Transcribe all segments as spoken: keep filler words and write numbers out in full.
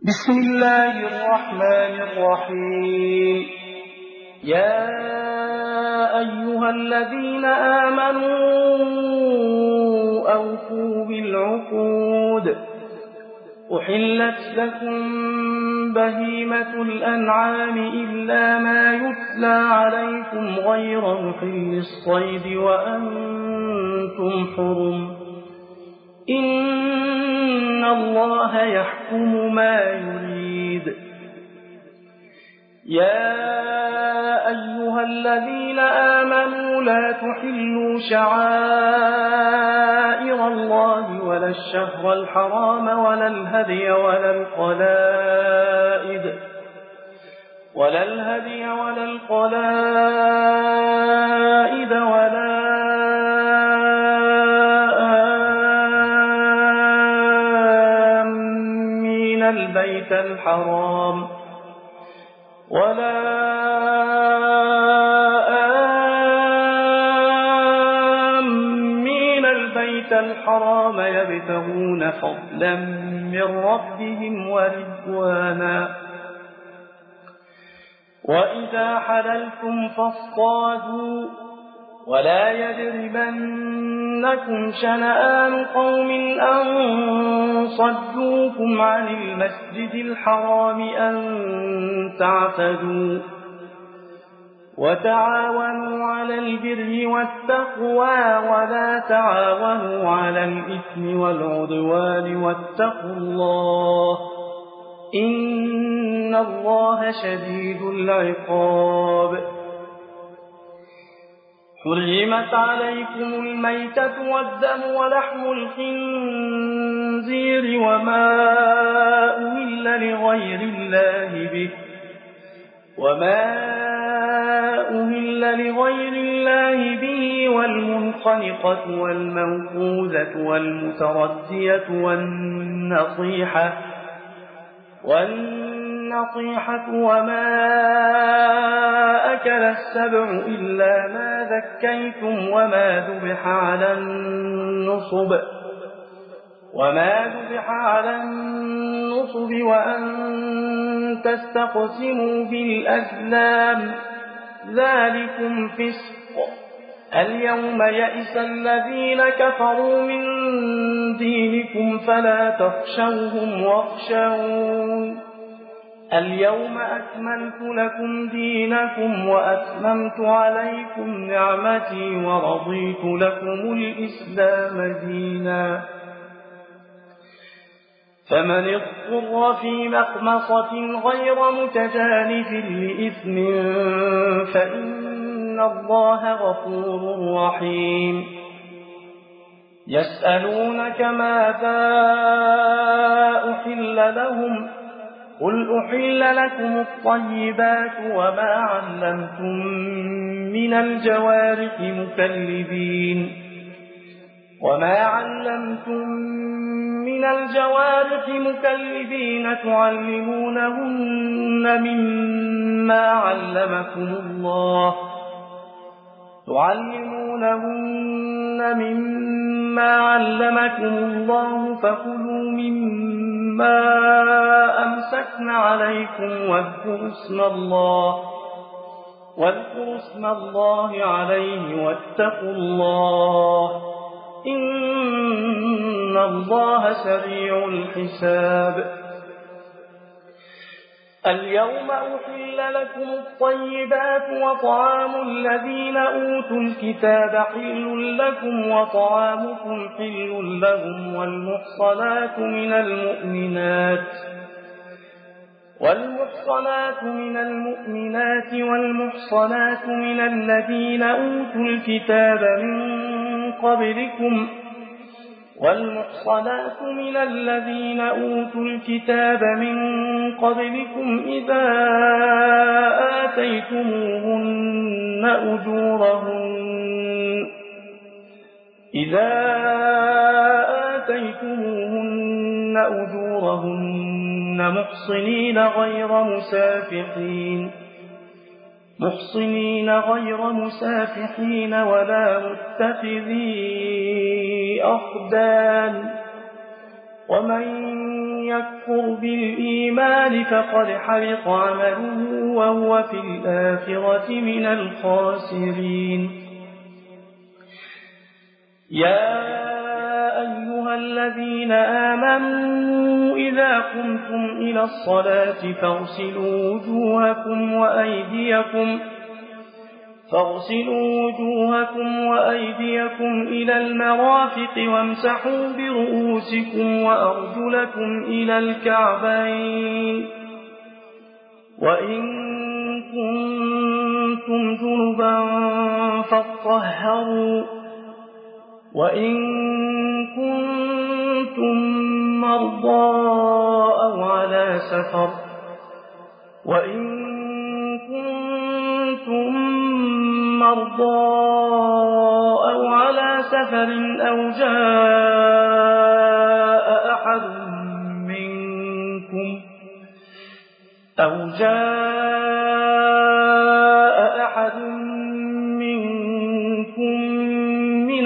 بسم الله الرحمن الرحيم. يا أيها الذين آمنوا أوفوا بالعقود. أحلت لكم بهيمة الأنعام إلا ما يتلى عليكم غير محل الصيد وأنتم حرم. إن الله يحكم ما يريد. يا أيها الذين آمنوا لا تحلوا شعائر الله ولا الشهر الحرام ولا الهدي ولا القلائد ولا الهدي ولا القلائد ولا آمين البيت الحرام ولا آمين البيت الحرام يبتغون فضلا من ربهم ورضوانا. وإذا حللتم فاصطادوا ولا يجرمنكم شنآن قوم أن صدوكم عن المسجد الحرام أن تعتدوا. وتعاونوا على البر والتقوى ولا تعاونوا على الإثم والعدوان واتقوا الله إن الله شديد العقاب. حرمت عليكم الميتة والدم ولحم الخنزير وما أهل لغير الله به وما أهل لغير الله به والمنخنقة والموقوذة والمتردية والنصيحة والنصيحة وما أكل السبع إلا ما ذكيتم وما ذبح على النصب وما ذبح على النصب وأن تستقسموا بالأزلام ذلكم فسق. اليوم يئس الذين كفروا من دينكم فلا تخشوهم واخشون. اليوم أكملت لكم دينكم وأتممت عليكم نعمتي ورضيت لكم الإسلام دينا. فمن اضطر في مخمصة غير متجانف لإثم فإن الله غفور رحيم. يسألونك ماذا أحل لهم قل أحل لكم الطيبات وما علمتم من الجوارح مكلبين وما علمتم من الجوارح مكلبين تعلمونهن مما علمكم الله تعلمونهن مما علمكم الله فكلوا مما أمسكن عليكم واذكروا اسم الله واذكروا اسم الله عليه واتقوا الله إن الله سريع الحساب. اليوم أحل لكم الطيبات وطعام الذين أوتوا الكتاب حل لكم وطعامكم حل لهم والمحصنات من المؤمنات والمحصنات من المؤمنات والمحصنات من الذين أوتوا الكتاب من قبلكم والمحصنات من الذين أوتوا الكتاب من قبلكم إذا آتيتموهن أجورهن إذا آتيتموهن أجورهن محصنين غير مسافحين محصنين غير مسافحين ولا متخذي أخدان ومن يكفر بالإيمان فقد حبط عمله وهو في الآخرة من الخاسرين. يا أيها الذين آمنوا إذا قمتم إلى الصلاة فاغسلوا وجوهكم وأيديكم فاغسلوا وجوهكم وأيديكم إلى المرافق وامسحوا برؤوسكم وأرجلكم إلى الكعبين وإن كنتم جنبا فاطهروا وإن كنتم مرضى أو على سفر وإن كنتم مرضى أو على سفر أو جاء أحد منكم أو جاء أحد منكم من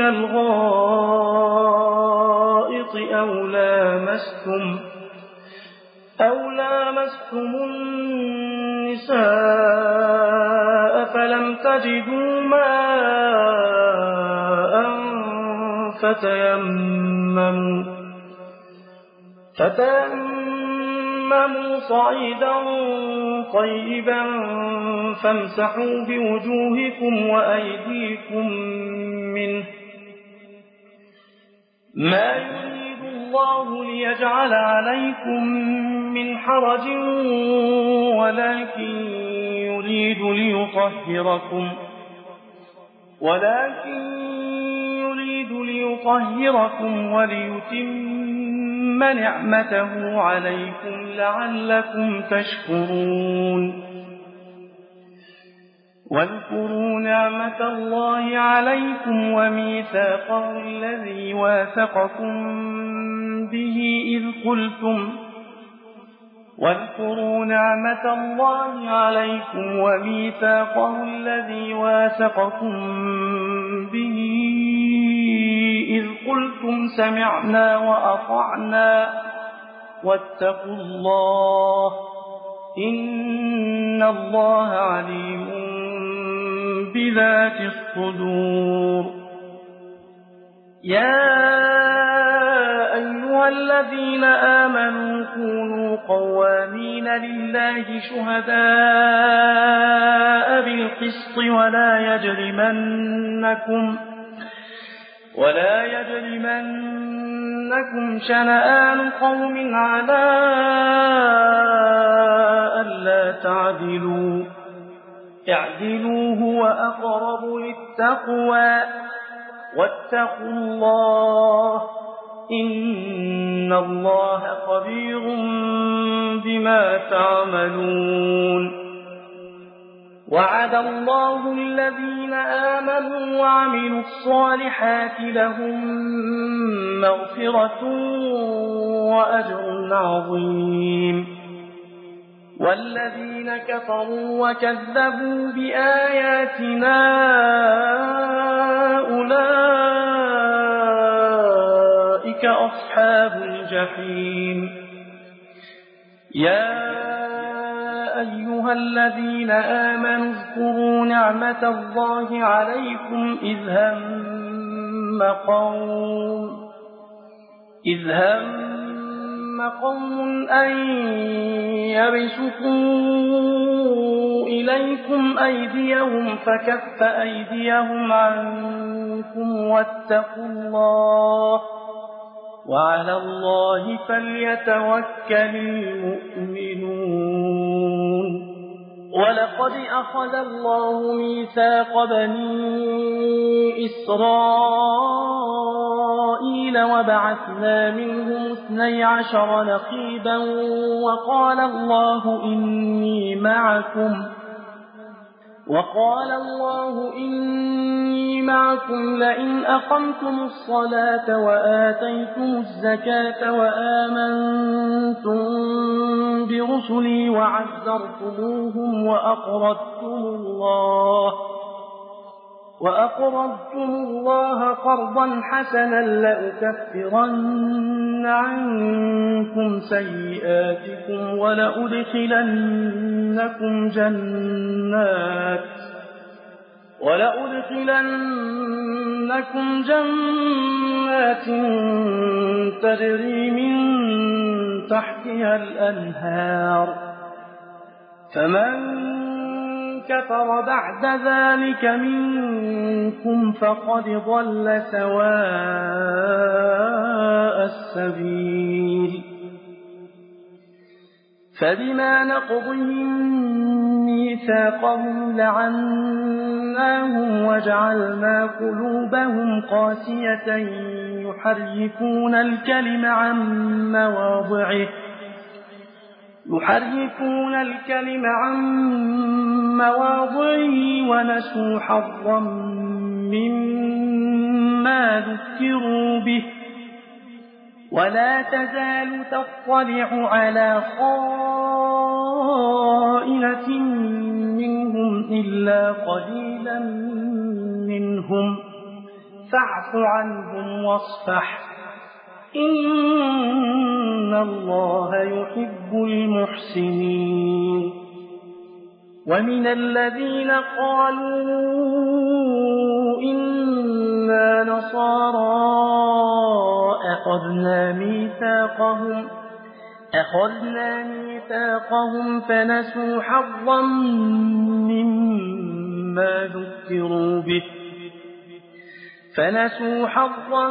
الغائط أو لامستم أو لامستم النساء فلم تجدوا ماء فتيمموا فتيمموا صعيدا طيبا فامسحوا بوجوهكم وأيديكم منه ما يريد الله ليجعل عليكم من حرج ولكن يريد ليطهركم ولكن يريد ليطهركم وليتم نعمته عليكم لعلكم تشكرون. واذكروا نعمة الله عليكم وميثاقه الذي واثقكم به إذ قلتم واذكروا نعمة الله عليكم وميثاقه الذي واثقكم به إذ قلتم سمعنا وأطعنا واتقوا الله إن الله عليم بذات الصدور. يا أيها الذين آمنوا كونوا قوامين لله شهداء بالقسط ولا يجرمنكم ولا يجرمنكم شنآن قوم على ألا تعدلوا اعدلوا هو أقرب للتقوى واتقوا الله إن الله خبير بما تعملون. وعد الله الذين آمنوا وعملوا الصالحات لهم مغفرة وأجر عظيم. والذين كفروا وكذبوا بآياتنا أولئك أصحاب الجحيم. يا أيها الذين آمنوا اذكروا نعمة الله عليكم إذ هم قوم إذ هم قوم أن يبسطوا إليكم أيديهم فكف أيديهم عنكم واتقوا الله وعلى الله فليتوكل المؤمنون. ولقد أخذ الله ميثاق بني إسرائيل وبعثنا منهم اثني عشر نقيبا وقال الله إني معكم وقال الله إني معكم لئن أقمتم الصلاة وآتيتم الزكاة وآمنتم برسلي وعزرتموهم وأقرضتم الله وأقرضتم الله قرضا حسنا لأكفرن عنكم سيئاتكم ولأدخلنكم جنات ولأدخلنكم جنات تجري من تحتها الأنهار فمن كفر بعد ذلك منكم فقد ضل سواء السبيل فبما نقضهم ميثاقهم لعناهم وجعلنا قلوبهم قاسية يحرفون الكلم عن مواضعه يحرفون الكلم عن مواضعه ونسوا حظا مما ذكروا به ولا تزال تطلع على خائنة منهم إلا قليلا منهم فاعف عنهم واصفح إن الله يحب المحسنين ومن الذين قالوا إنا نصارى أخذنا ميثاقهم أخذنا ميثاقهم فنسوا حظا مما ذكروا به فنسوا حظا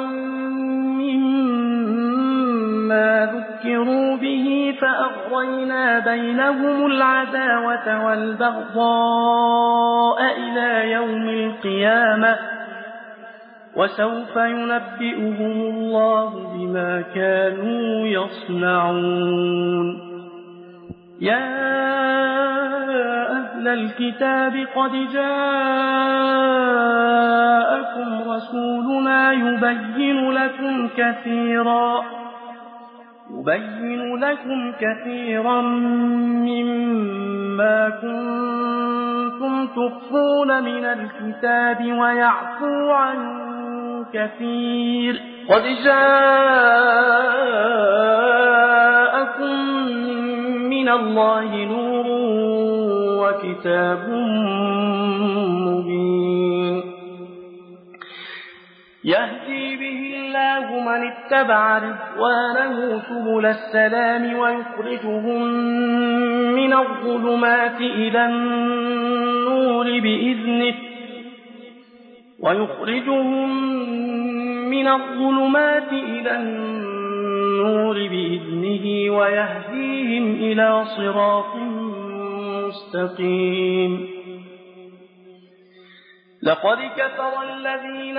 مما ذكروا به فأغرينا بينهم العداوة والبغضاء إلى يوم القيامة وسوف ينبئهم الله بما كانوا يصنعون يا أهل الكتاب قد جاءكم رسولنا يبين لكم كثيرا يبين لكم كثيرا مما كنتم تخفون من الكتاب ويعفو عن كثير قد جاءكم من الله نور وكتاب مبين يهدي به الله من اتبع رضوانه سبل السلام ويخرجهم من الظلمات إلى النور بإذنه ويخرجهم من الظلمات إلى النور بإذنه ويهديهم إلى صراط مستقيم لقد كفر الذين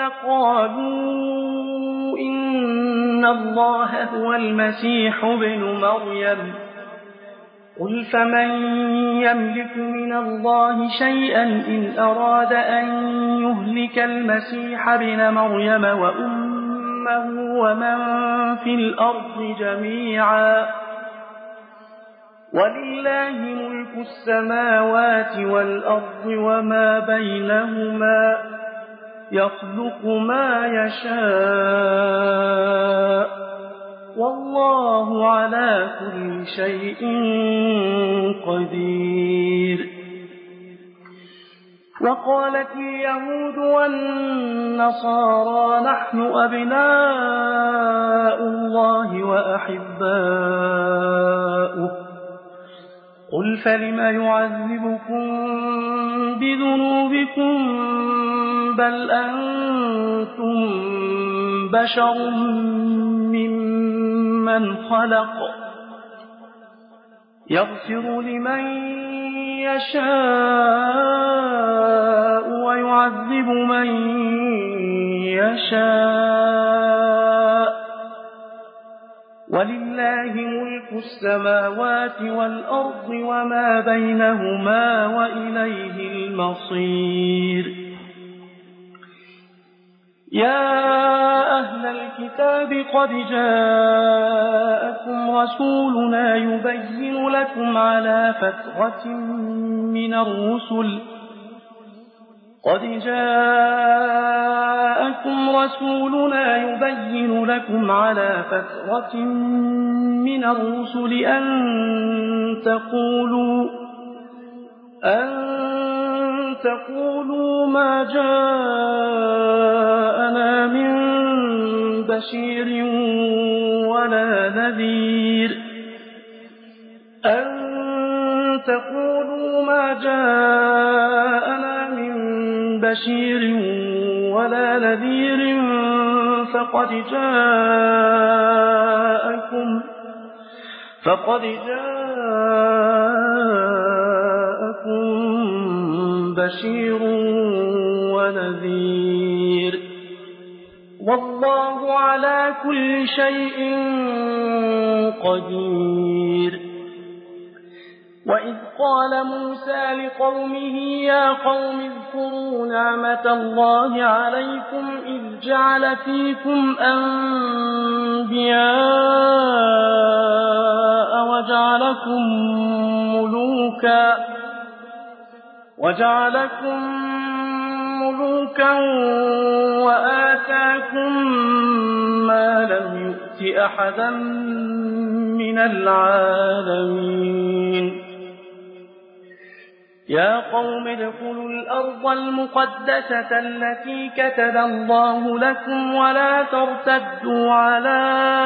قالوا إن الله هو المسيح ابن مريم قل فمن يملك من الله شيئا إن أراد أن يهلك المسيح ابن مريم وأمه ومن في الأرض جميعا ولله ملك السماوات والأرض وما بينهما يخلق ما يشاء والله على كل شيء قدير وقالت اليهود والنصارى نحن أبناء الله وأحباؤه قل فلم يعذبكم بذنوبكم بل أنتم بشر ممن خلق يغفر لمن يشاء ويعذب من يشاء ولله ملك السماوات والأرض وما بينهما وإليه المصير يا أهل الكتاب قد جاءكم رسولنا يبين لكم على فترة من الرسل قد جاءكم رسولنا يبين لكم على فترة من الرسل أن تقولوا أن تقولوا ما جاءنا من بشير ولا نذير أن تقولوا ما جاءنا من بشير ولا نذير فقد جاءكم فقد جاءكم بشير ونذير والله على كل شيء قدير. وإذ قال موسى لقومه يا قوم اذكروا نعمة الله عليكم إذ جعل فيكم أنبياء وجعلكم ملوكا وجعلكم ملوكا وآتاكم ما لم يؤت أحدا من العالمين. يا قوم ادخلوا الأرض المقدسة التي كتب الله لكم ولا ترتدوا على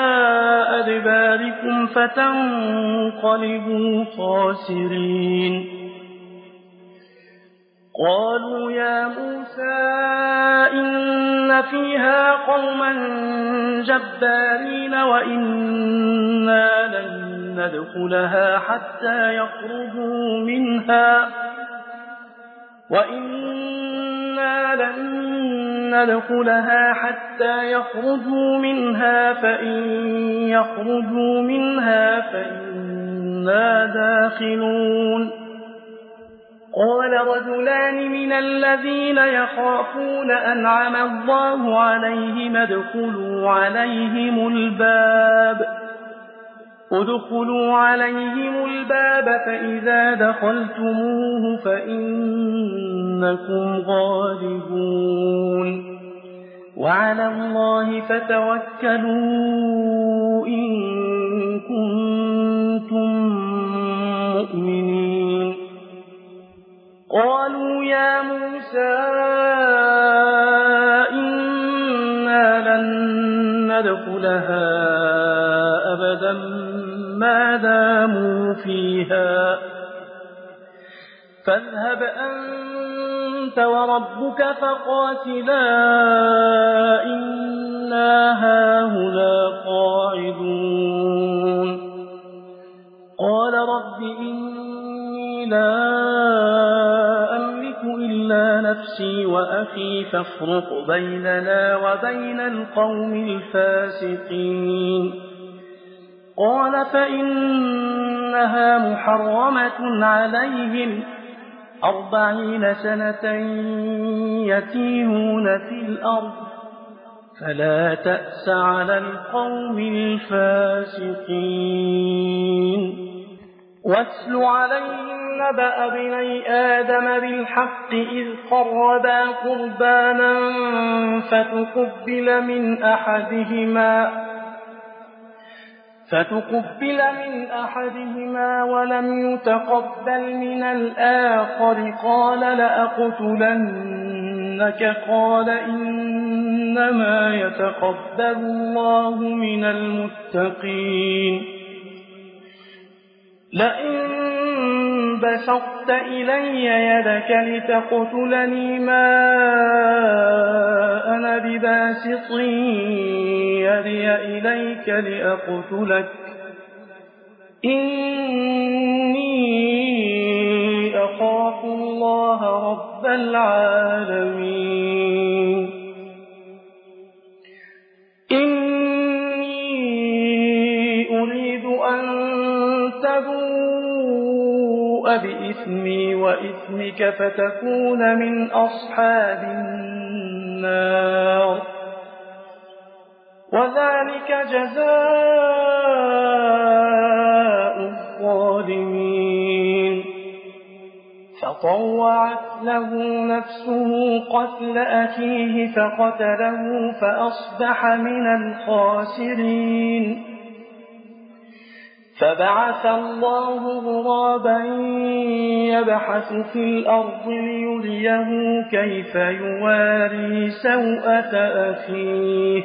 أدباركم فتنقلبوا خاسرين. قالوا يا موسى إن فيها قوما جبارين وإنا لن ندخلها حتى يخرجوا منها وإنا لن ندخلها حتى يخرجوا منها فإن يخرجوا منها فإنا داخلون. قال رجلان من الذين يخافون أنعم الله عليهم ادخلوا عليهم الباب ادخلوا عليهم الباب فإذا دخلتموه فإنكم غالبون وعلى الله فتوكلوا إن كنتم مؤمنين. قالوا يا موسى إنا لن ندخلها أبدا ما داموا فيها فاذهب أنت وربك فقاتلا إنا هاهنا قاعدون. قال رب إني لا أملك إلا نفسي وأخي فافرق بيننا وبين القوم الفاسقين. قال فإنها محرمة عليهم أربعين سنة يتيهون في الأرض فلا تأس على القوم الفاسقين. واتل عليهم نبأ ابني آدم بالحق إذ قربا قربانا فتقبل من أحدهما فتقبل من أحدهما ولم يتقبل من الآخر قال لأقتلنك قال إنما يتقبل الله من المتقين. لئن بسطت إلي يدك لتقتلني ما أنا بباسط يدي إليك لأقتلك إني أخاف الله رب العالمين. إني أريد أن تبوء بإثمي وإثمك فتكون من أصحاب النار وذلك جزاء الظالمين. فطوعت له نفسه قتل أخيه فقتله فأصبح من الخاسرين. فبعث الله غرابا يبحث في الأرض ليريه كيف يواري سوءة أخيه.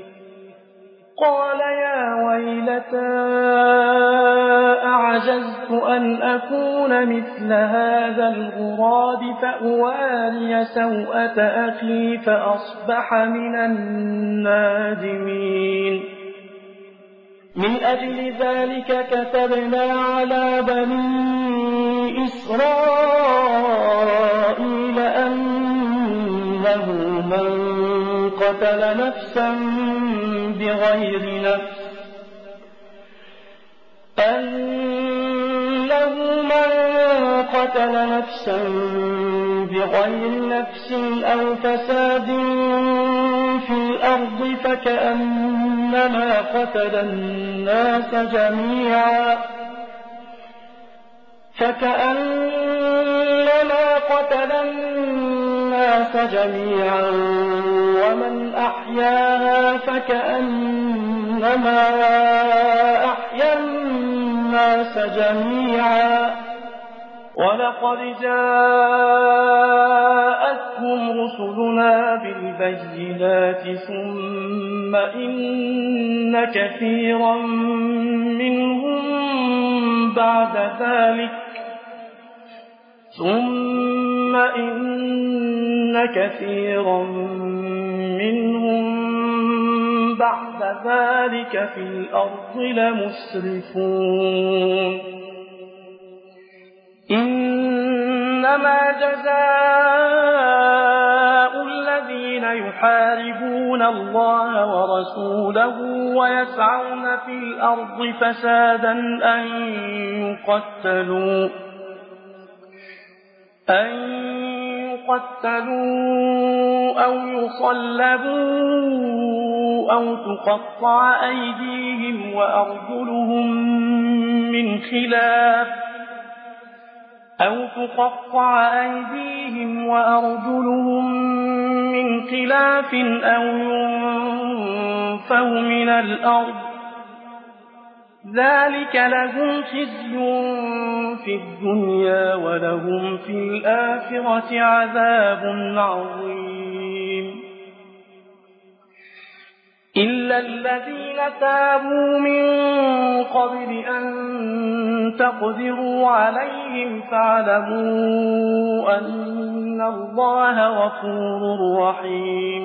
قال يا ويلتى أعجزت أن أكون مثل هذا الغراب فأواري سوءة أخي فأصبح من النادمين. من أجل ذلك كتبنا على بني إسرائيل أنه من قتل نفسا بغير نفس أنه من قتل نفسا بغير نفس أو فساد في الأرض فكأنما قتل الناس جميعا فكأنما قتل الناس جميعا ومن أحياها فكأنما أحيا الناس جميعا. ولقد جاءتهم رسلنا بالبينات ثم إن كثيرا منهم بعد ذلك ثم إن كثيرا منهم بعد ذلك في الأرض لمسرفون. إنما جزاء الذين يحاربون الله ورسوله ويسعون في الأرض فسادا أن يقتلوا أن يقتلوا أو يصلبوا أو تقطع أيديهم وأرجلهم من خلاف أو تقطع أيديهم وأرجلهم من خلاف أو ينفوا من الأرض ذلك لهم خزي في الدنيا ولهم في الآخرة عذاب عظيم. إلا الذين تابوا من قبل أن تقدروا عليهم فاعلموا أن الله غفور رحيم.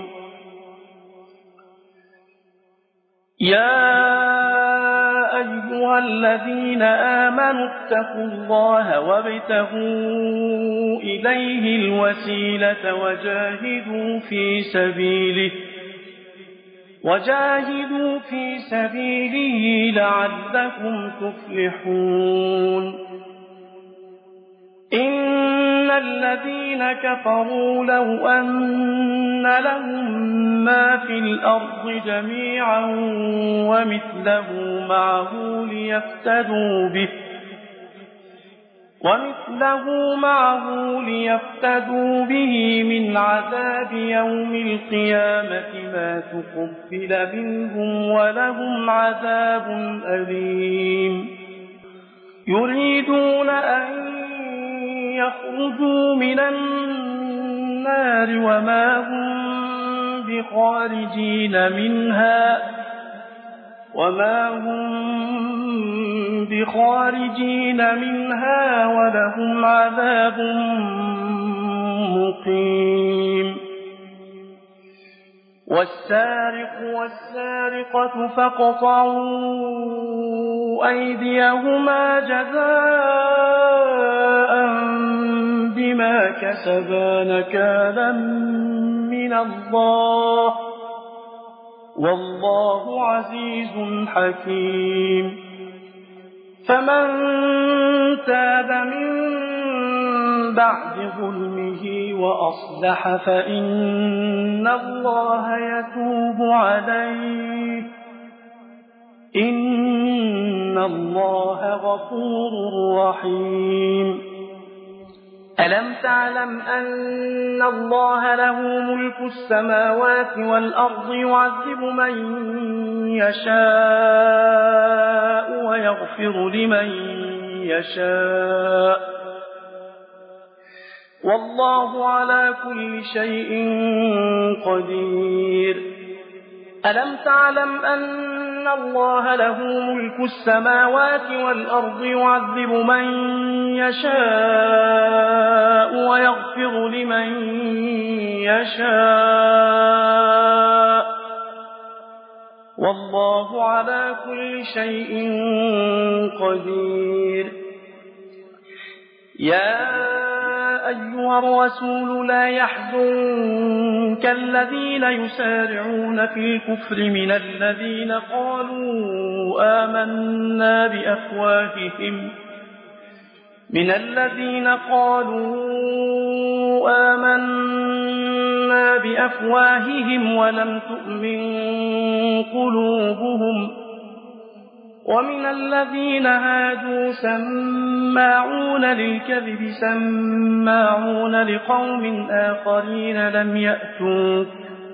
يا أيها الذين آمنوا اتقوا الله وابتغوا إليه الوسيلة وجاهدوا في سبيله وجاهدوا في سبيله لعلكم تفلحون. إن الذين كفروا لو أن لهم ما في الأرض جميعا ومثله معه ليفتدوا به ومثله معه ليفتدوا به من عذاب يوم القيامة ما تقبل منهم ولهم عذاب أليم. يريدون أن يخرجوا من النار وما هم بخارجين منها وما هم بخارجين منها ولهم عذاب مقيم. والسارق والسارقة فاقطعوا أيديهما جزاء بما كسبا نكالا من الله والله عزيز حكيم. فمن تاب من بعد ظلمه وأصلح فإن الله يتوب عليه إن الله غفور رحيم. ألم تعلم أن الله له ملك السماوات والأرض يعذب من يشاء ويغفر لمن يشاء والله على كل شيء قدير ألم تعلم أن الله له ملك السماوات والأرض يعذب من يشاء ويغفر لمن يشاء والله على كل شيء قدير يا أيها الرسول لا يحزنك الذين يسارعون في الكفر من الذين قالوا آمنا بأفواههم من الذين قالوا آمنا بأفواههم ولم تؤمن قلوبهم ومن الذين هادوا سماعون للكذب سماعون لقوم آخرين لم يأتوك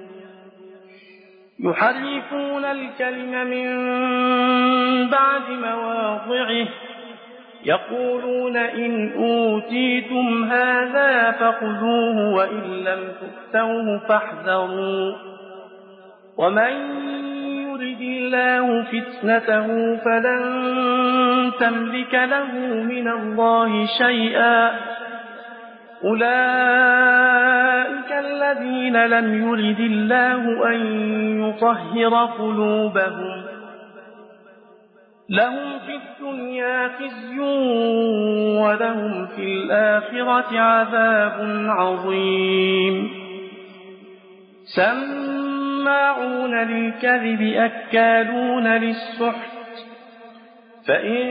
يحرفون الكلم من بعد مواضعه يقولون إن أوتيتم هذا فخذوه وإن لم تؤتوه فاحذروا ومن يرد الله فتنته فلن تملك له من الله شيئا أولئك الذين لم يرد الله أن يطهر قلوبهم لهم في الدنيا خزي ولهم في الآخرة عذاب عظيم سماعون للكذب أكالون للسحت فإن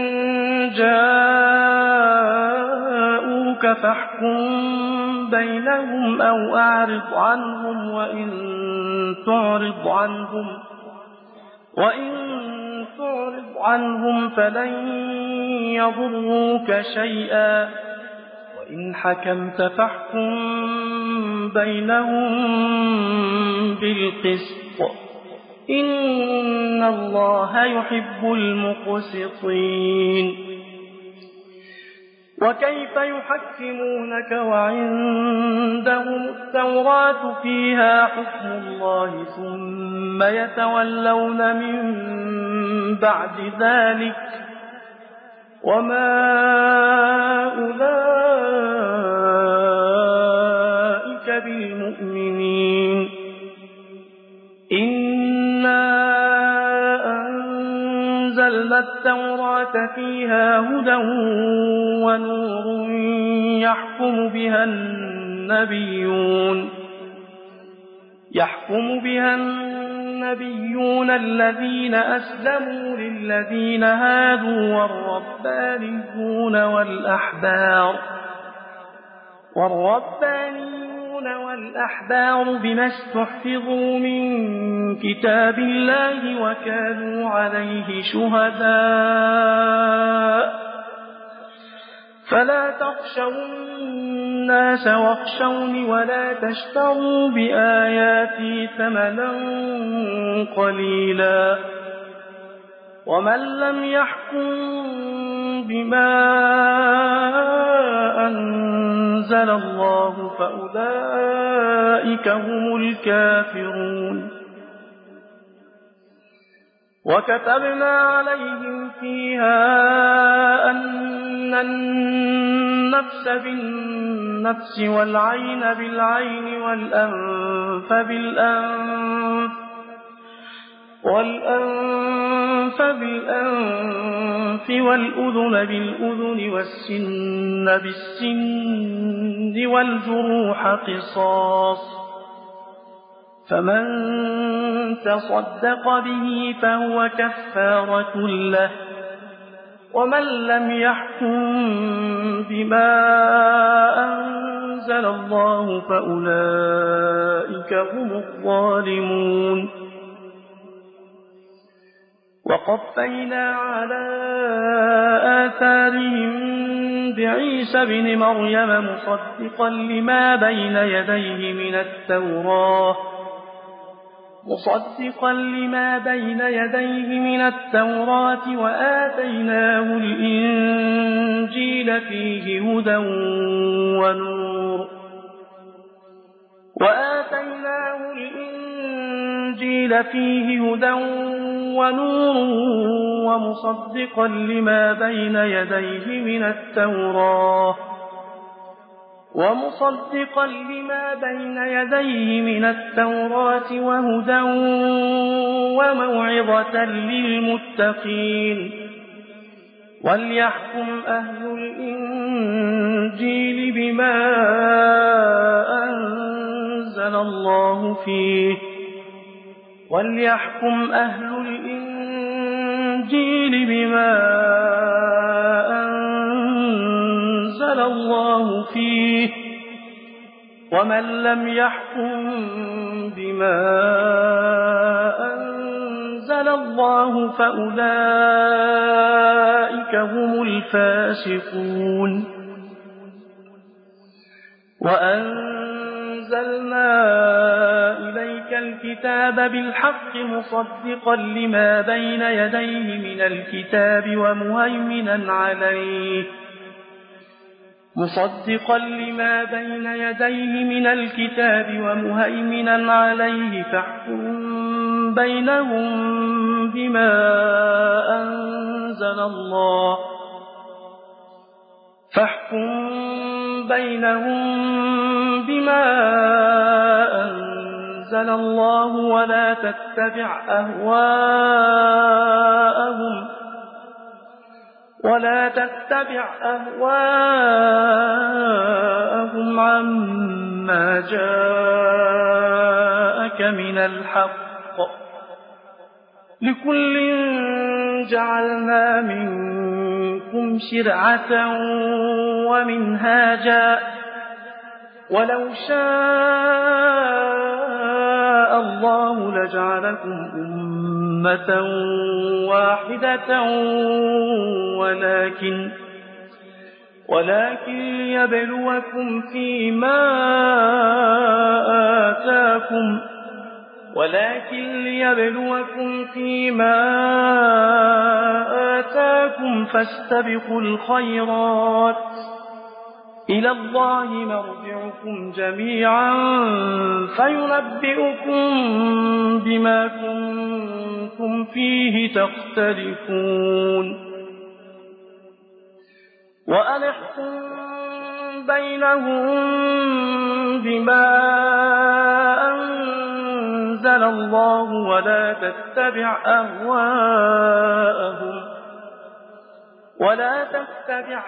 جاءوك فاحكم بينهم أو أعرض عنهم وإن تعرض عنهم وإن تعرض عنهم فلن يضروك شيئا وإن حكمت فاحكم بينهم بالقسط إن الله يحب المقسطين وكيف يحكمونك وعندهم التوراة فيها حكم الله ثم يتولون من بعد ذلك وما أولئك بالمؤمنين إنا أنزلنا التوراة فيها هدى ونور يحكم بها النبيون يحكم بها النبيون الذين أسلموا للذين هادوا والربانيون والأحبار والربانيون والأحبار بما استحفظوا من كتاب الله وكانوا عليه شهداء فلا تخشوا الناس واخشوني ولا تشتروا بآياتي ثمنا قليلا ومن لم يحكم بما أنزل الله فأولئك هم الكافرون وكتبنا عليهم فيها أن النفس بالنفس والعين بالعين والأنف بالأنف والأنف بالأنف والأذن بالأذن والسن بالسن والجروح قصاص فمن تصدق به فهو كفارة له ومن لم يحكم بما أنزل الله فأولئك هم الظالمون وقفينا على آثارهم بعيسى ابن مريم مصدقا لما بين يديه من التوراة مصدقا لما بين يديه من التوراة وآتيناه الإنجيل فيه هدى ونور وآتيناه الإنجيل فيه هدى ونور ومصدقا لما بين يديه من التوراة ومصدقا لما بين يديه من التوراة وهدى وموعظة للمتقين وليحكم أهل الإنجيل بما أنزل الله فيه وليحكم أهل الإنجيل بما أنزل الله فيه ومن لم يحكم بما أنزل الله فأولئك هم الفاسقون وأنزلنا إليك الكتاب بالحق مصدقا لما بين يديه من الكتاب ومهيمنا عليه مصدقا لما بين يديه من الكتاب ومهيمنا عليه فاحكم بينهم بما أنزل الله فاحكم بينهم بما أنزل الله ولا تتبع أهواءهم ولا تتبع أهواءهم عما جاءك من الحق لكل جعلنا منكم شرعة ومنهاجا ولو شاء الله لجعلكم أمة واحدة ولكن ولكن ليبلوكم فيما آتاكم ولكن ليبلوكم فيما آتاكم فاستبقوا الخيرات إلى الله مرجعكم جميعا فينبئكم بما كنتم فيه تختلفون وأن احكم بينهم بما أنزل الله ولا تتبع أهواءهم ولا تتبع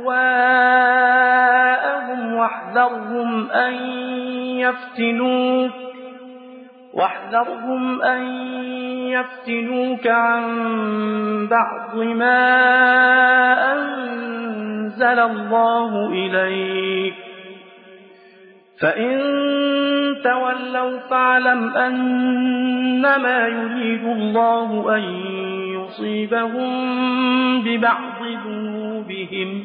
أهواءهم واحذرهم أن يفتنوك واحذرهم أن يفتنوك عن بعض ما أنزل الله إليك فإن تولوا فاعلم أنما يريد الله أن يصيبهم ببعض ذنوبهم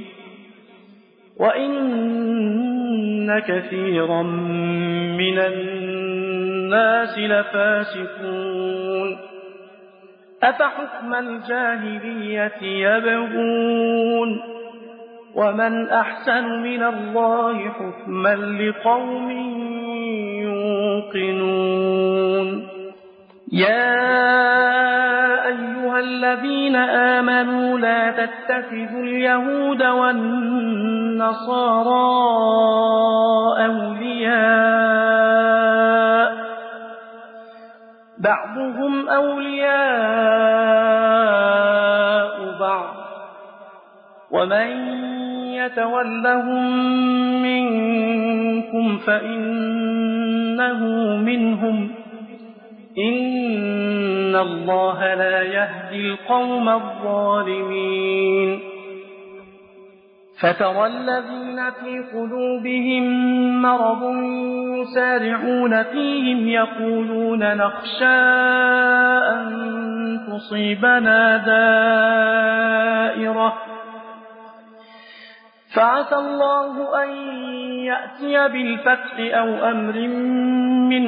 وإن كثيرا من الناس لفاسقون أفحكم الجاهلية يبغون ومن أحسن من الله حكما لقوم يوقنون يا أيها الذين آمنوا لا تتخذوا اليهود والنصارى أولياء بعضهم أولياء بعض ومن يتولهم منكم فإنه منهم إن الله لا يهدي القوم الظالمين فترى الذين في قلوبهم مرض يسارعون فيهم يقولون نخشى أن تصيبنا دائرة فعسى الله أن يأتي بالفتح أو أمر من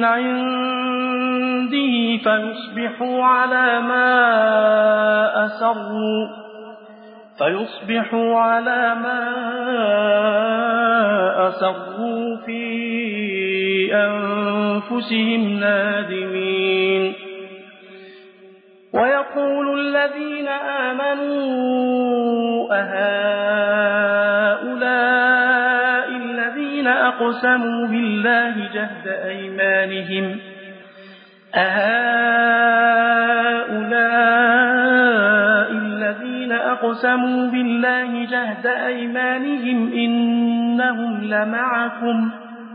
عنده فيصبحوا على ما أسروا فيصبحوا على ما أسروا في أنفسهم نادمين ويقول الذين آمنوا أهؤلاء الذين أقسموا بالله جهد أيمانهم أهؤلاء الذين أقسموا بالله جهد أيمانهم إنهم لمعكم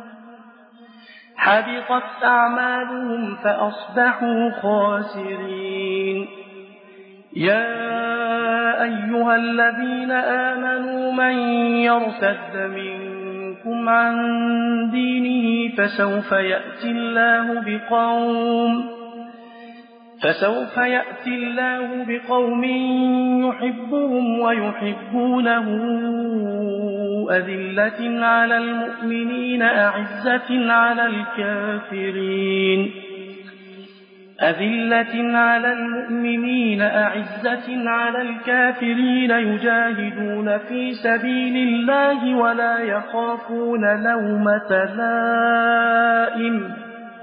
حبطت أعمالهم فأصبحوا خاسرين يا أيها الذين آمنوا من يرتد منكم عن دينه فسوف يأتي الله بقوم فسوف يأتي الله بقوم يحبهم ويحبونه أذلة على المؤمنين أعزة على الكافرين أذلة على المؤمنين أعزة على الكافرين يجاهدون في سبيل الله ولا يخافون لومة لائم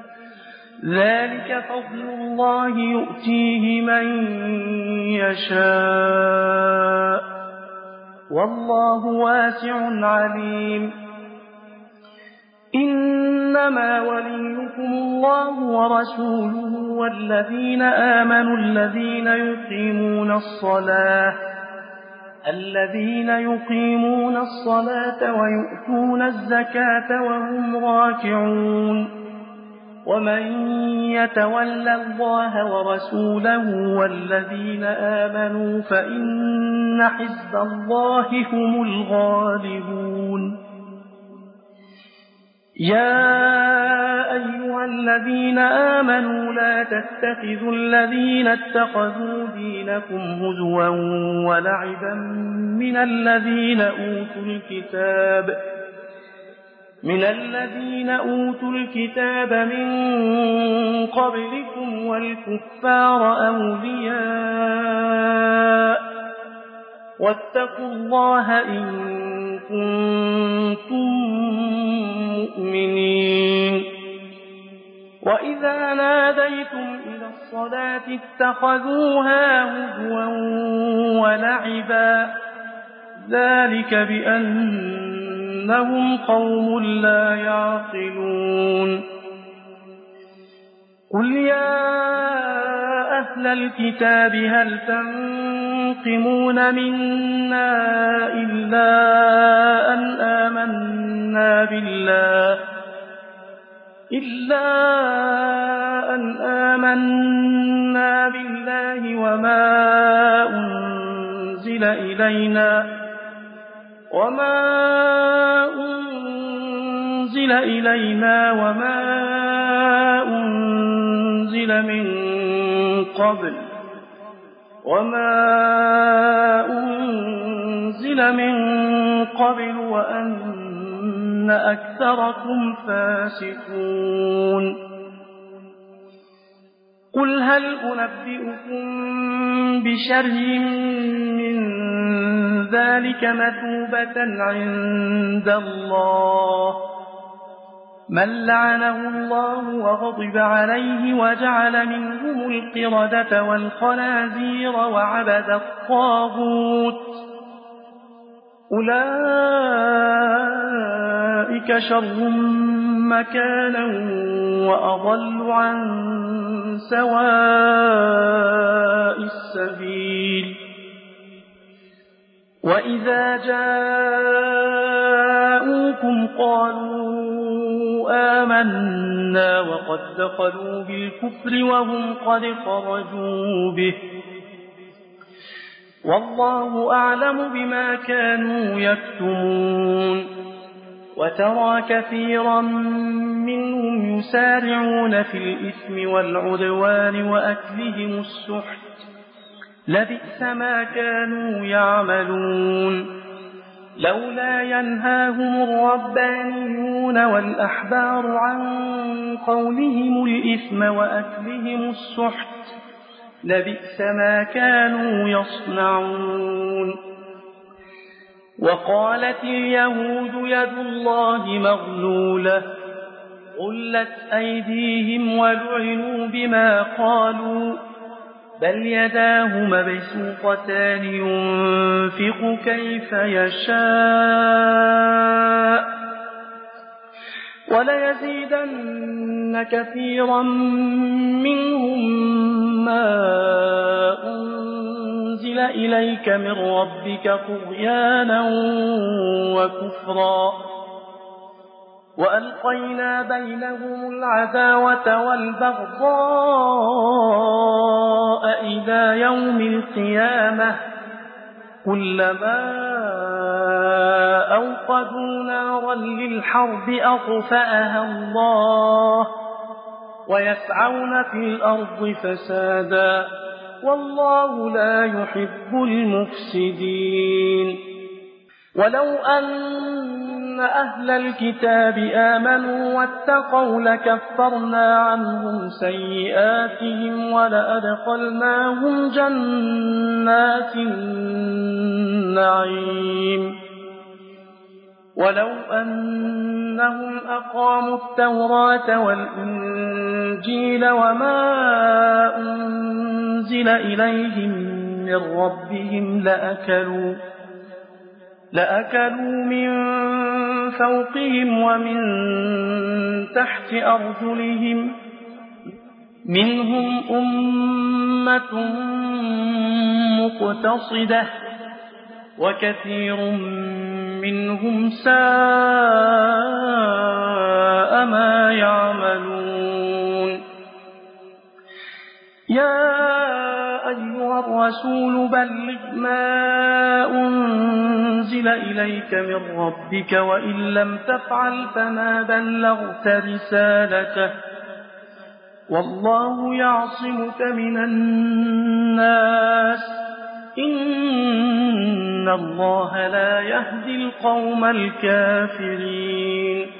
ذلك فضل الله يؤتيه من يشاء والله واسع عليم إنما وليكم الله ورسوله والذين آمنوا الذين يقيمون الصلاة الذين يقيمون الصلاة ويؤتون الزكاة وهم راكعون ومن يتول الله ورسوله والذين آمنوا فإن حزب الله هم الغالبون يا أيها الذين آمنوا لا تتخذوا الذين اتخذوا دينكم هزوا ولعبا من الذين أوتوا الكتاب من الذين أوتوا الكتاب من قبلكم والكفار أولياء واتقوا الله إن كنتم مؤمنين وإذا ناديتم إلى الصلاة اتخذوها هزوا ولعبا ذلك بأنهم قوم لا يعقلون قل يا أهل الكتاب هل تنقمون منا إلا أن آمنا بالله إلا أن آمنا بالله وما أنزل إلينا وما أنزل إلينا وما أنزل من قبل وما أنزل من قبل وأن أكثركم فاسقون قل هل أنبئكم بشر من ذلك مثوبة عند الله من لعنه الله وغضب عليه وجعل منهم القردة والخنازير وعبد الطاغوت أولئك شر مكانا وأضل عن سواء السبيل وإذا جاءوكم قالوا آمنا وقد دخلوا بالكفر وهم قد خرجوا به والله أعلم بما كانوا يكتمون وترى كثيرا منهم يسارعون في الإثم والعدوان وأكلهم السحت لبئس ما كانوا يعملون لولا ينهاهم الربانيون والأحبار عن قولهم الإثم وأكلهم السحت لبئس ما كانوا يصنعون. وقالت اليهود يد الله مغلولة غلت أيديهم ولعنوا بما قالوا بل يداه مبسوطتان ينفق كيف يشاء وليزيدن كثيرا منهم ما أنزل إليك من ربك طغيانا وكفرا وألقينا بينهم العداوة والبغضاء إلى يوم القيامة كلما أوقدوا نارا للحرب أطفأها الله ويسعون في الأرض فسادا والله لا يحب المفسدين. ولو أن أهل الكتاب آمنوا واتقوا لكفرنا عنهم سيئاتهم ولأدخلناهم جنات النعيم. ولو أنهم أقاموا التوراة والإنجيل وما أنزل إليهم من ربهم لأكلوا لأكلوا من فوقهم ومن تحت أرجلهم منهم أمة مقتصدة وكثير منهم ساء ما يعملون. يا أيها الرسول بلغ ما أنزل إليك من ربك وإن لم تفعل فما بلغت رسالته والله يعصمك من الناس إن الله لا يهدي القوم الكافرين.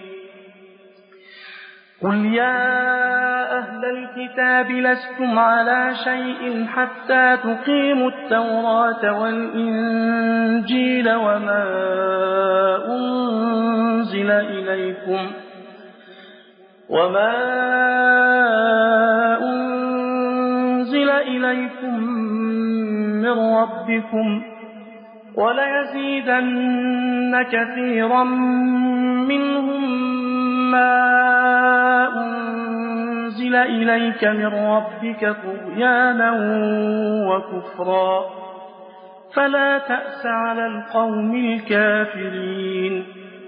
قل يا أهل الكتاب لستم على شيء حتى تقيموا التوراة والإنجيل وما أنزل إليكم وما أنزل إليكم من ربكم وليزيدن كثيرا منهم ما أنزل إليك من ربك طغيانا وكفرا فلا تأس على القوم الكافرين.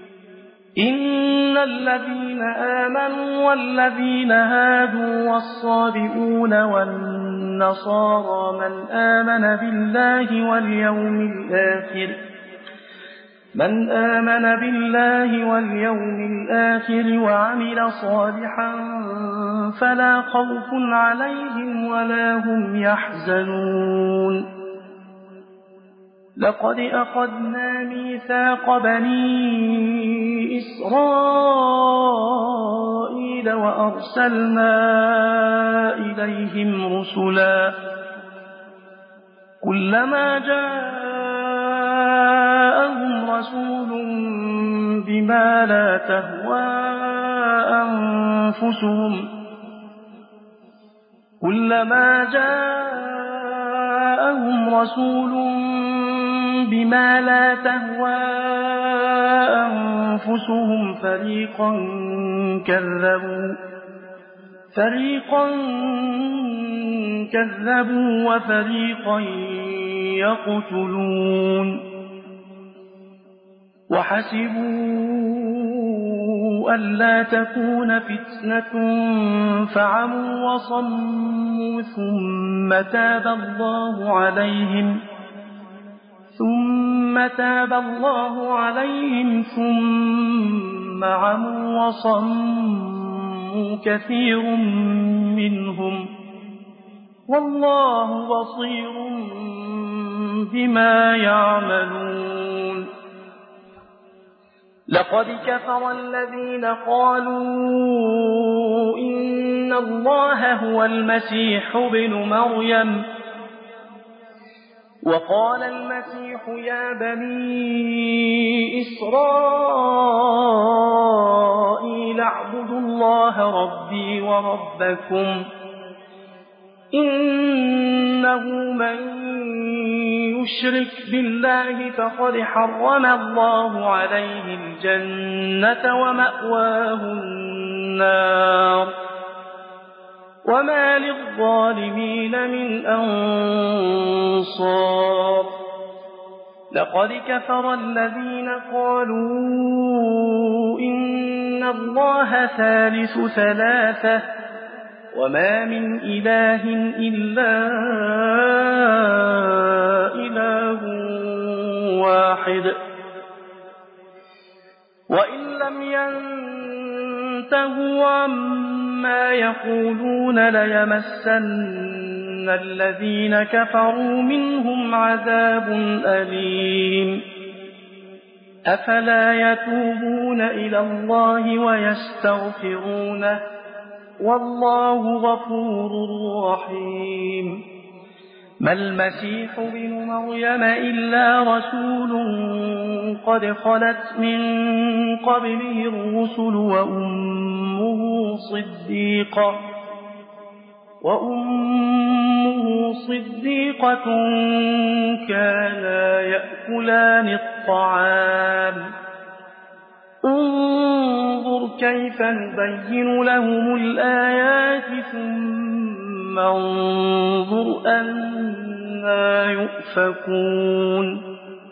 إن الذين آمنوا والذين هادوا والصابئون والنصارى من آمن بالله واليوم الآخر من آمن بالله واليوم الآخر وعمل صالحا فلا خوف عليهم ولا هم يحزنون. لقد أخذنا ميثاق بني إسرائيل وأرسلنا إليهم رسلا كلما جاءهم رسول بما لا تهوى أنفسهم كلما جاءهم رسول بما لا تهوى أنفسهم فريقا كذبوا فريقا كذبوا وفريقا يقتلون. وحسبوا ألا تكون فتنة فعموا وصموا ثم تاب الله عليهم ثم تاب الله عليهم ثم عموا وصموا كثير منهم والله بصير بما يعملون. لقد كفر الذين قالوا إن الله هو المسيح ابن مريم وقال المسيح يا بني إسرائيل اعبدوا الله ربي وربكم إنه من يشرك بالله فقد حرم الله عليه الجنة ومأواه النار وما للظالمين من أنصار لقد كفر الذين قالوا إن الله ثالث ثلاثة وما من إله إلا إله واحد وإن لم ينتهوا عما يقولون ليمسن الذين كفروا منهم عذاب أليم أفلا يتوبون إلى الله ويستغفرونه والله غفور رحيم ما المسيح ابن مريم إلا رسول قد خلت من قبله الرسل وأمه صديقة وأمه صديقة كانا يأكلان الطعام انظر كيف نبين لهم الآيات ثم انظر أنى يؤفكون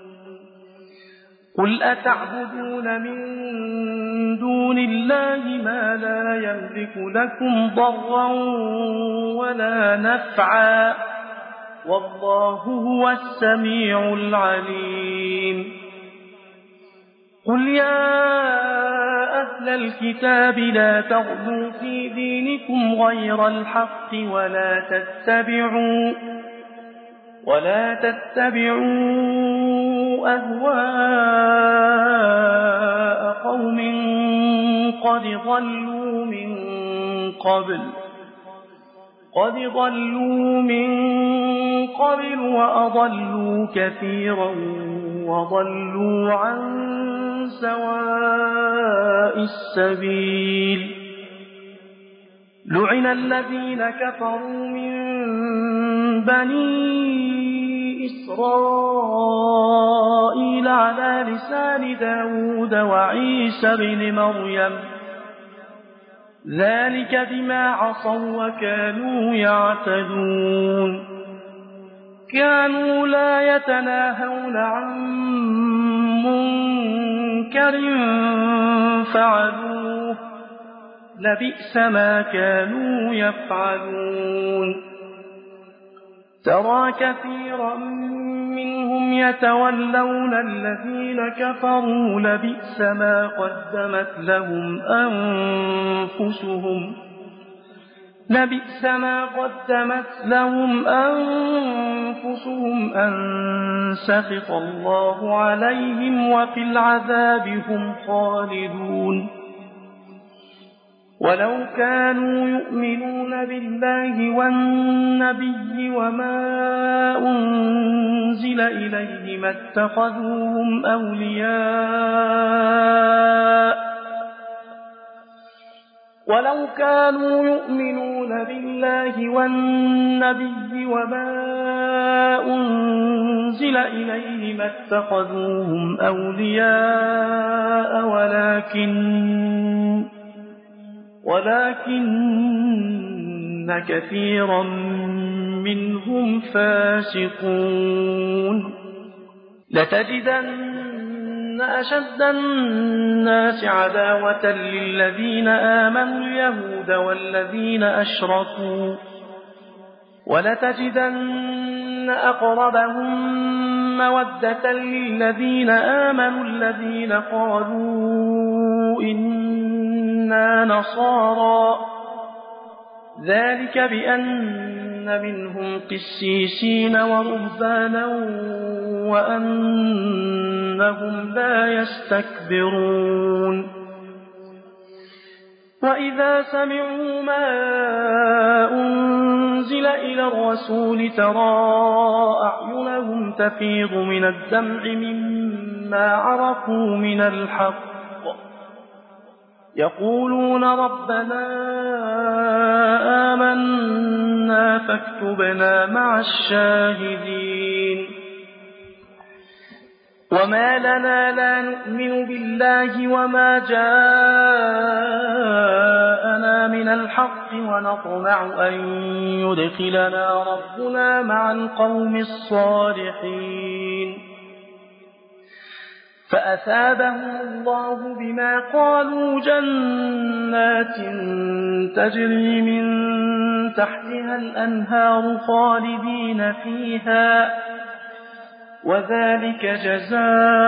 قل أتعبدون من دون الله ما لا يملك لكم ضرا ولا نفعا والله هو السميع العليم قل يا أهل الكتاب لا تغلوا في دينكم غير الحق ولا تتبعوا ولا تتبعوا أهواء قوم قد ضلوا من قبل قد ضلوا من قبل وأضلوا كثيرا وضلوا عن سواء السبيل لعن الذين كفروا من بني إسرائيل على لسان داود وعيسى بن مريم ذلك بما عصوا وكانوا يعتدون كانوا لا يتناهون عن منكر فعلوه لبئس ما كانوا يفعلون ترى كثيرا منهم يتولون الذين كفروا لبئس ما قدمت لهم أنفسهم لبئس ما قدمت لهم أنفسهم أن سخط الله عليهم وفي العذاب هم خالدون ولو كانوا يؤمنون بالله والنبي وما أنزل إليه ما اتخذوهم أولياء ولو كانوا يؤمنون بالله والنبي وما أنزل إليه ما اتخذوهم أولياء ولكن ولكن كثيرا منهم فاسقون لتجدن أشد الناس عداوة للذين آمنوا اليهود والذين أشركوا ولتجدن أقربهم مودة للذين آمنوا الذين قالوا إنا نصارى ذلك بأن منهم قسيسين ورهبانا وأنهم لا يستكبرون وإذا سمعوا ما أنزل إلى الرسول ترى أعينهم تفيض من الدمع مما عرفوا من الحق يقولون ربنا آمنا فاكتبنا مع الشاهدين وما لنا لا نؤمن بالله وما جاءنا من الحق ونطمع أن يدخلنا ربنا مع القوم الصالحين فأثابهم الله بما قالوا جنات تجري من تحتها الأنهار خالدين فيها وذلك جزاء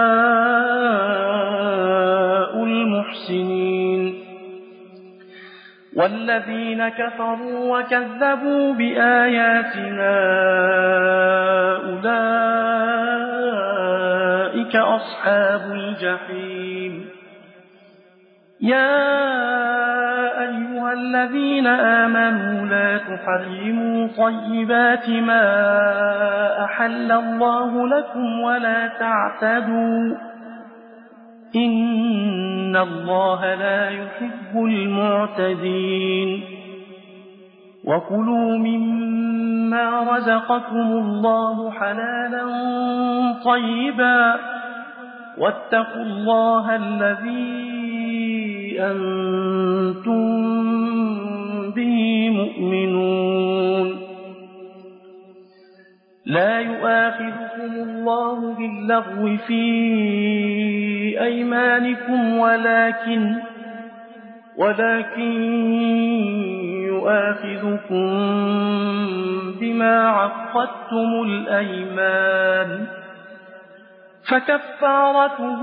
المحسنين والذين كفروا وكذبوا بآياتنا أولئك أصحاب الجحيم يا أيها الذين آمنوا لا تحرموا طيبات ما أحل الله لكم ولا تعتدوا إن الله لا يحب المعتدين وكلوا مما رزقكم الله حلالا طيبا واتقوا الله الذي أنتم به مؤمنون لا يؤاخذكم الله باللغو في أيمانكم ولكن ولكن يؤاخذكم بما عقدتم الأيمان فكفارته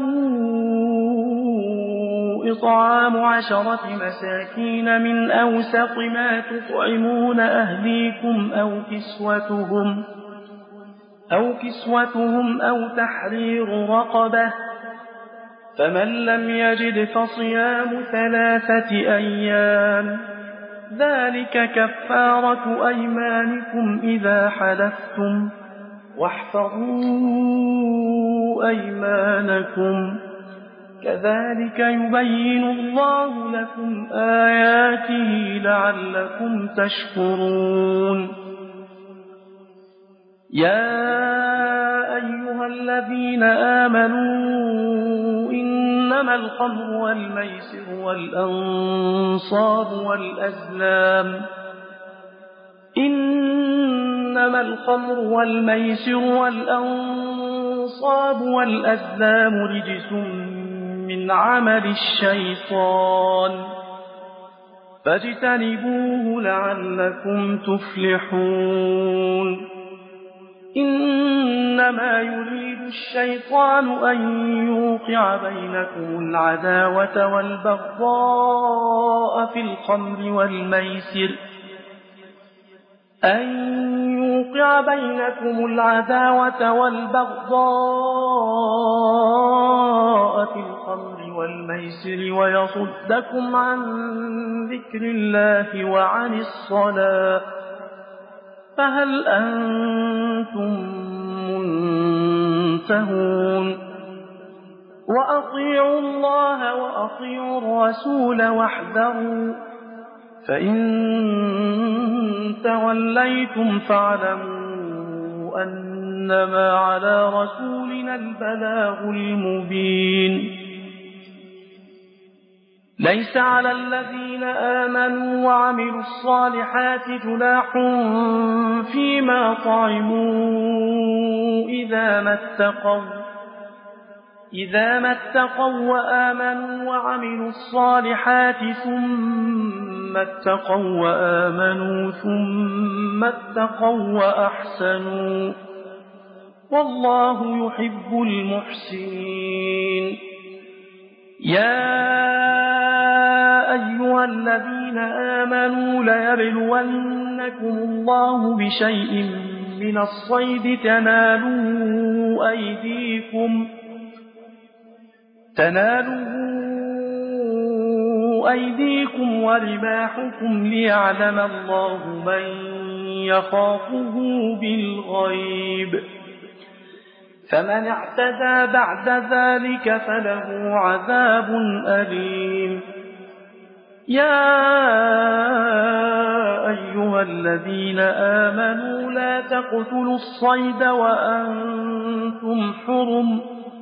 إطعام عشرة مساكين من أوسط ما تطعمون أهليكم أو كسوتهم أو كسوتهم أو تحرير رقبة فمن لم يجد فصيام ثلاثة أيام ذلك كفارة أيمانكم إذا حلفتم واحفظوا أيمانكم كذلك يبين الله لكم آياته لعلكم تشكرون يا أيها الذين آمنوا إنما الخمر والميسر والأنصاب والأزلام إنما الخمر والميسر والأنصاب والأزلام رجس من عمل الشيطان فاجتنبوه لعلكم تفلحون إنما يريد الشيطان أن يوقع بينكم العداوة والبغضاء في الخمر والميسر أن يوقع بينكم العداوة والبغضاء في الخمر والميسر ويصدكم عن ذكر الله وعن الصلاة فهل أنتم منتهون وأطيعوا الله وأطيعوا الرسول واحذروا فإن توليتم فاعلموا أنما على رسولنا البلاغ المبين ليس على الذين آمنوا وعملوا الصالحات جناح فيما طعموا إذا ما اتقوا إذا ما اتقوا وآمنوا وعملوا الصالحات ثم اتقوا وآمنوا ثم اتقوا وأحسنوا والله يحب المحسنين يا أيها الذين الذين آمنوا ليبلونكم الله بشيء من الصيد تناله أيديكم تناله أيديكم ورماحكم ليعلم الله من يخافه بالغيب فمن اعتدى بعد ذلك فله عذاب أليم يا أيها الذين آمنوا لا تقتلوا الصيد وأنتم حرم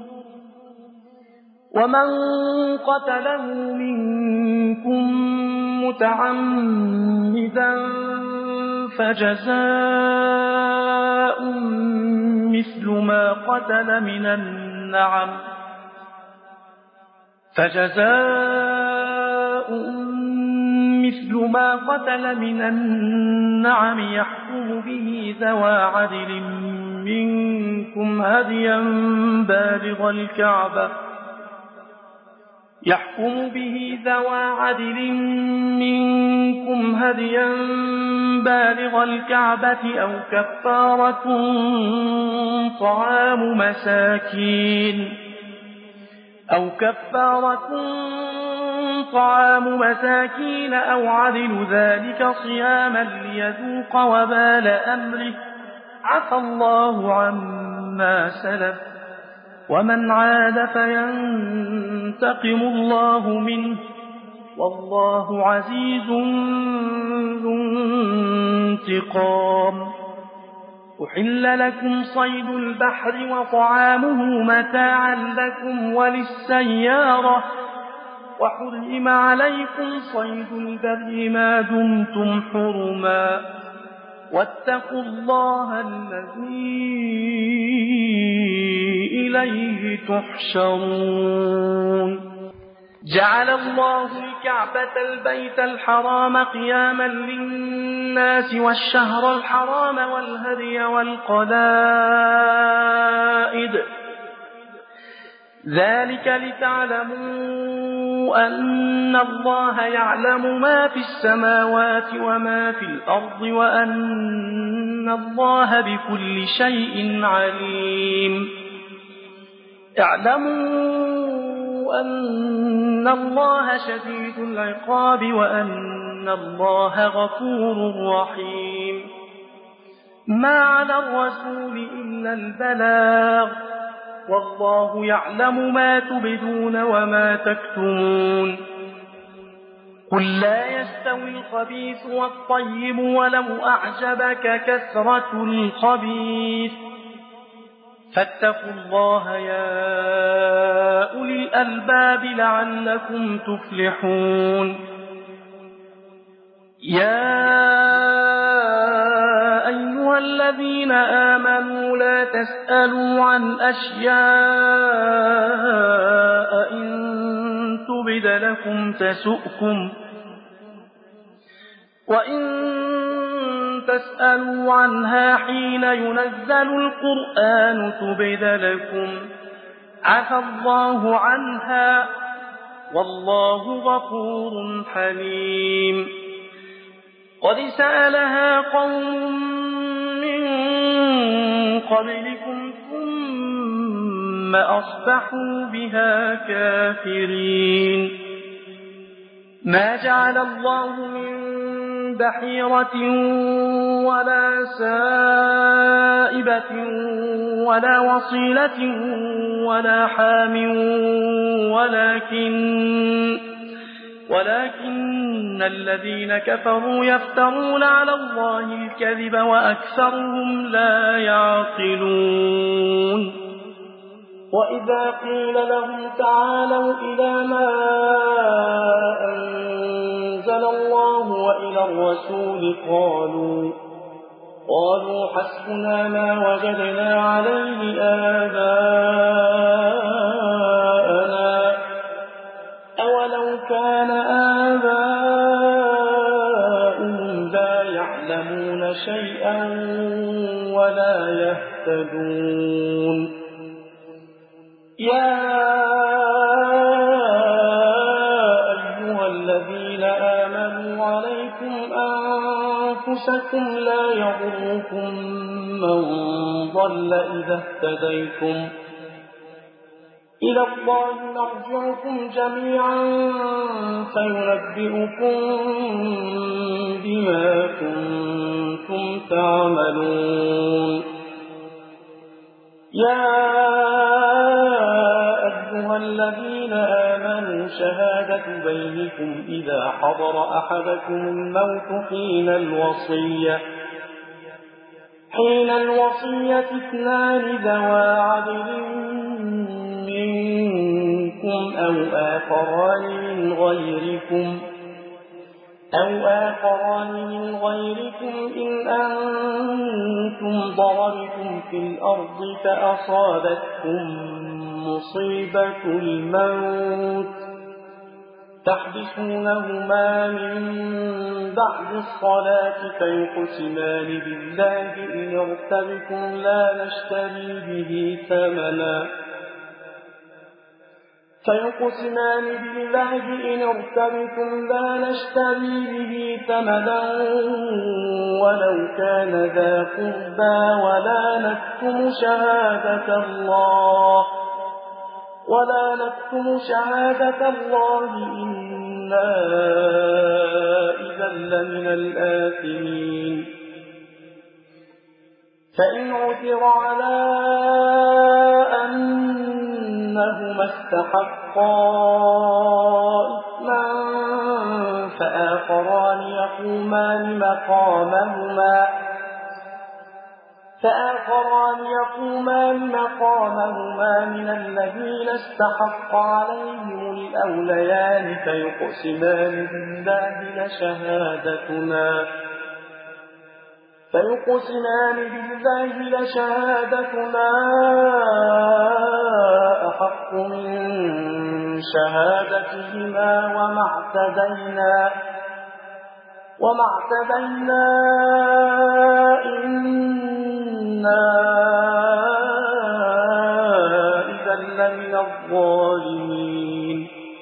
ومن قتله منكم متعمدا فجزاء مثل ما قتل من النعم فجزاء مثل ما قتل من النعم يحكم به ذوى عدل منكم هديا بالغ الكعبة يحكم به ذوى عدل منكم هديا بالغ الكعبة أو كفارة طعام مساكين أو كفارة طعام مساكين أو عدل ذلك صياما ليذوق وبال أمره عفى الله عما سلف ومن عاد فينتقم الله منه والله عزيز ذو انتقام أحل لكم صيد البحر وطعامه متاعا لكم وللسيارة وحرم عليكم صيد البر ما دمتم حرما واتقوا الله الذي إليه تحشرون جعل الله الكعبة البيت الحرام قياما للناس والشهر الحرام والهدي والقلائد ذلك لتعلموا أن الله يعلم ما في السماوات وما في الأرض وأن الله بكل شيء عليم اعلموا أن الله شديد العقاب وأن الله غفور رحيم ما على الرسول إلا البلاغ والله يعلم ما تبدون وما تكتمون قل لا يستوي الخبيث والطيب ولو أعجبك كثرة الخبيث فاتقوا الله يا أولي الألباب لعلكم تفلحون يا أيها الذين آمنوا لا تسألوا عن أشياء إن تبد لكم تسؤكم وإن تسألوا عنها حين ينزل القرآن تبد لكم عفى الله عنها والله غفور حليم قد سألها قوم من قبلكم ثم أصبحوا بها كافرين ما جعل الله من بحيرة ولا سائبة ولا وصيلة ولا حام ولكن ولكن الذين كفروا يفترون على الله الكذب وأكثرهم لا يعقلون وإذا قيل لهم تعالوا إلى ما أنزل الله وإلى الرسول قالوا قالوا حسبنا ما وجدنا عليه آباءنا أولو كان آباؤهم لا يعلمون شيئا ولا يهتدون يا أيها الذين آمنوا رؤوسكم لا يضركم من ضل إذا اهتديتم إلى الله مرجعكم جميعا فينبئكم بما كنتم تعملون يا أيها الذين آمنوا شهادة بينكم إذا حضر أحدكم الموت حين الوصية حين الوصية اثنان ذوى عدل منكم أو آخران من غيركم أو آخران من غيركم إن أنتم ضربتم في الأرض فأصابتكم مصيبة الموت تحبسونهما من بعد الصلاة فيقسمان بالله إن ارتبتم لا نشتري به ثمنا فيقسمان بالله إن ارتبتم لا نشتري به ثمنا ولو كان ذا قربى ولا نكتم شهادة الله ولا نكتم شهادة الله إنا إذا لمن الآثمين فإن عثر على أنهما استحقا إثما فآخران يقومان مقامهما فآخران يقومان مقامهما من الذين استحق عليهم الأوليان فيقسمان بالله لشهادتنا فيقسمان بالله لشهادتنا أحق من شهادتهما وما اعتدينا وما اعتدينا إنا إذا لمن الظالمين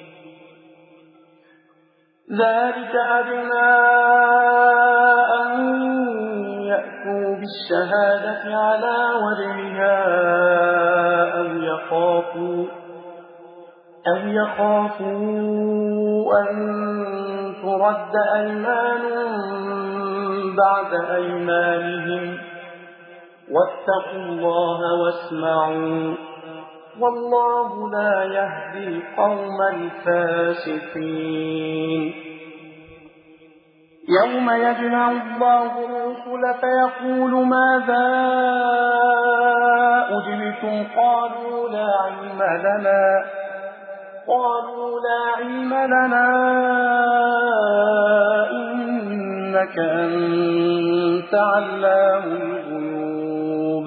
ذلك أدنى أن يأتوا بالشهادة على وجهها أو يخافوا أو يخافوا أن ترد أيمان بعد أيمانهم واتقوا الله واسمعوا والله لا يهدي القوم الفاسقين يوم يجمع الله الرسل فيقول ماذا أجبتم قالوا لا علم لنا قالوا لا علم لنا إنك أنت علام الغيوب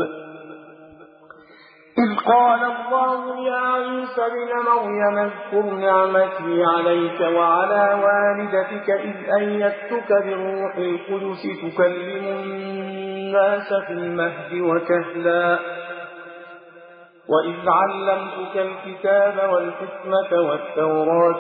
إذ قال الله يا عيسى ابن مريم اذكر نعمتي عليك وعلى والدتك إذ أيدتك بالروح القدس تكلم الناس في المهد وكهلا وإذ علمتك الكتاب والحكمة والتوراة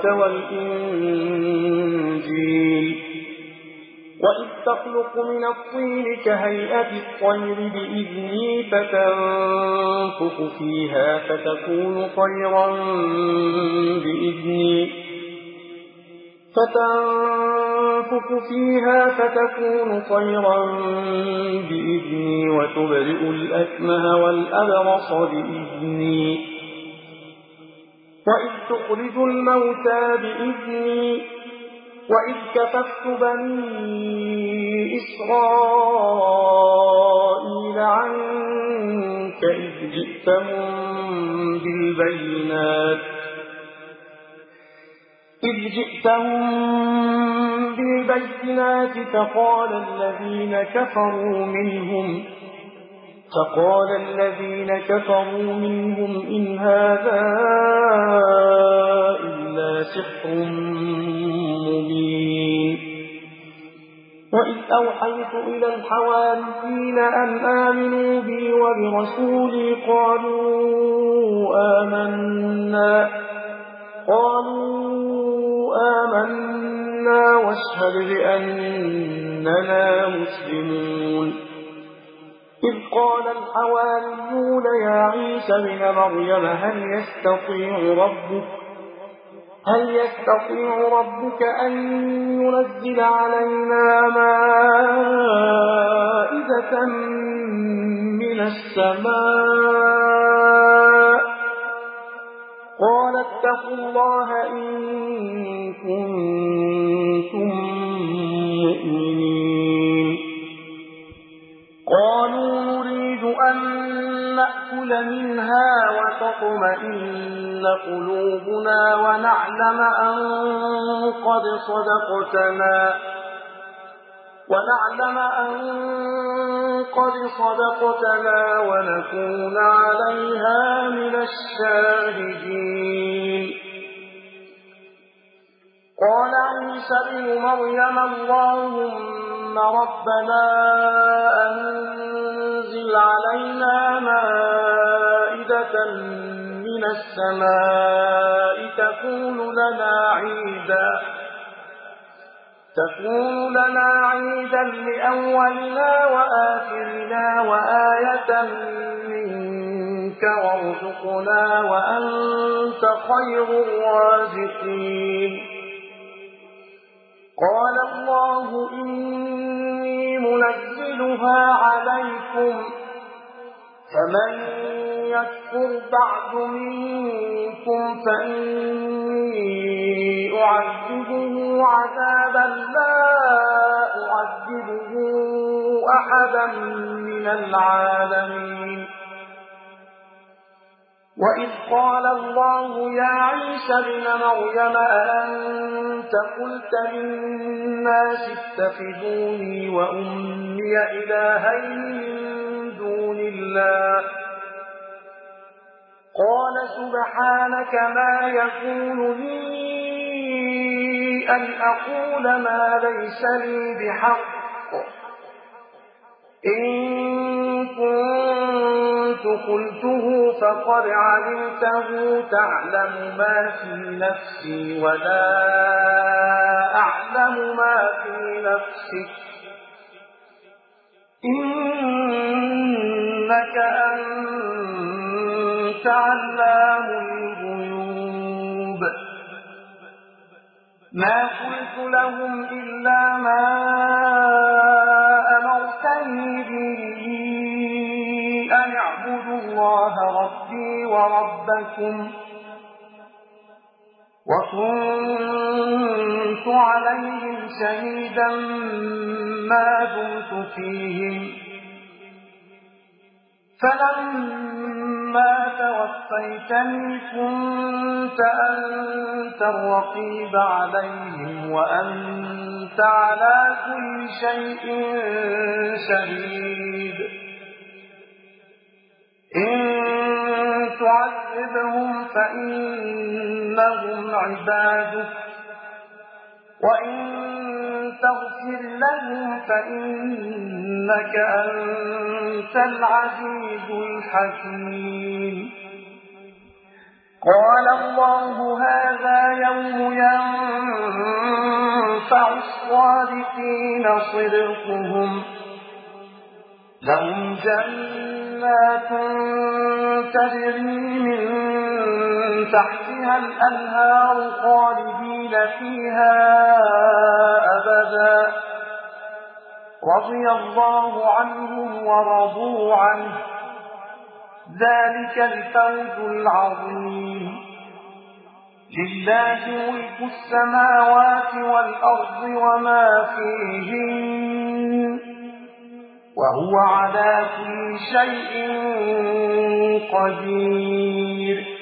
والإنجيل وإذ تخلق من الطين كهيئة الطير بإذني فتنفخ فيها فتكون طيرا بإذني فتنفخ فيها فتكون طيرا بإذني وتبرئ الأكمه والأبرص بإذني وإذ تخرج الموتى بإذني وإذ كففت بني إسرائيل عنك إذ جئتهم بالبينات إذ جئتهم بالبينات فقال الذين كفروا منهم فقال الذين كفروا منهم إن هذا إلا سحر مبين وإذ أوحيت إلى الحواريين أن آمنوا بي وبرسولي قالوا آمنا قالوا آمنا واشهد بأننا إننا مسلمون إذ قال الحواريون يا عيسى ابن مريم هل يستطيع ربك هل يستطيع ربك أن ينزل علينا مائدة من السماء قال اتقوا الله إن كنتم مؤمنين قالوا نريد أن نأكل منها وتطمئن قلوبنا ونعلم أن قد صدقتنا ونعلم أن قد صدقتنا ونكون عليها من الشاهدين قال عيسى ابن مريم اللهم ربنا أنزل علينا مائدة من السماء تكون لنا عيدا تكون لنا عيدا لأولنا وآخرنا وآية منك وارزقنا وأنت خير الرازقين قال الله إني منزلها عليكم فمن يكفر بعد منكم فإني أعذبه عذابا لا أعذبه أحدا من العالمين وإذ قال الله يا عيسى ابن مريم أأنت قلت للناس اتخذوني وأمي إلهين من دون الله قال سبحانك ما يكون لي أن أقول ما ليس لي بحق إن كنت قلته فقد علمته تعلم ما في نفسي ولا أعلم ما في نفسك إنك أنت علام الغيوب ما قلت لهم إلا ما أمرتني به أن اعبدوا الله ربي وربكم وكنت عليهم شهيدا ما دمت فيهم فلما توفيتني كنت أنت الرقيب عليهم وأنت على كل شيء شهيد إن تعذبهم فإنهم عبادك وإن تغفر لهم فإنك أنت العزيز الحكيم قال الله هذا يوم ينفع الصادقين صدقهم لهم جنات تجري من تحتها الأنهار خالدين فيها أبدا رضي الله عنهم ورضوا عنه ذلك الفوز العظيم لله ملك السماوات والأرض وما فيهن وهو على كل شيء قدير